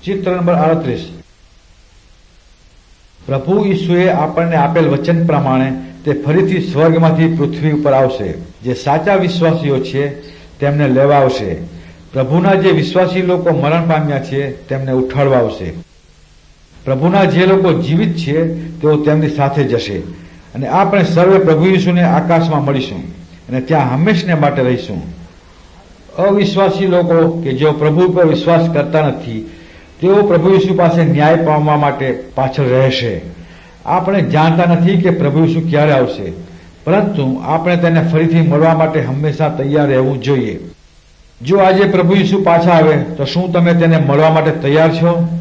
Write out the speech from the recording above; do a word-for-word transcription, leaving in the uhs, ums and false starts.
ચિત્ર નંબર આડત્રીસ. પ્રભુ ઈસુએ આપણને આપેલ વચન પ્રમાણે તે ફરીથી સ્વર્ગમાંથી પૃથ્વી ઉપર આવશે. જે સાચા વિશ્વાસીઓ છે તેમને લેવા આવશે. પ્રભુના જે વિશ્વાસી લોકો મરણ પામ્યા છે તેમને ઉઠાડવા આવશે. પ્રભુના જે લોકો જીવિત છે તેઓ તેમની સાથે જશે અને આપણે સર્વે પ્રભુ ઈસુને આકાશમાં મળીશું અને ત્યાં હંમેશને માટે રહીશું. અવિશ્વાસી લોકો કે જેઓ પ્રભુ ઉપર વિશ્વાસ કરતા નથી તેઓ પ્રભુ ઈસુ પાસે ન્યાય પામવા માટે પાછળ રહેશે. આપણે જાણતા નથી કે પ્રભુ ઈસુ ક્યારે આવશે, પરંતુ આપણે તેને ફરીથી મળવા માટે હંમેશા તૈયાર રહેવું જોઈએ. જો આજે પ્રભુ ઈસુ પાછા આવે તો શું તમે તેને મળવા માટે તૈયાર છો?